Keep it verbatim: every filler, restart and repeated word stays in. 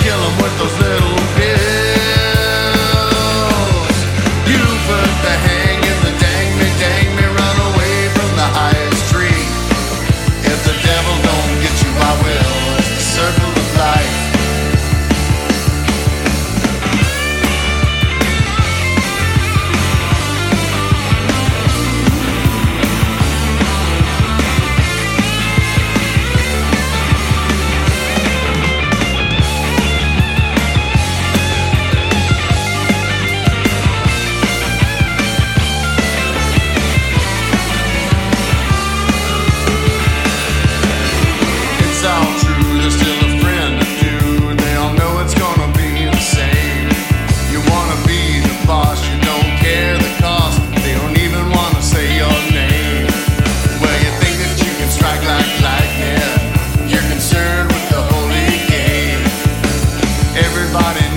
kill 'em with those little pills. You put the hang in the dang me, dang me, run away from the highest tree. If the devil don't get you, I will. It's the circle of life. It's all true, there's still a friend or two. They all know it's gonna be the same. You wanna be the boss, you don't care the cost. They don't even wanna say your name. Well, you think that you can strike like lightning. You're concerned with the holy game. Everybody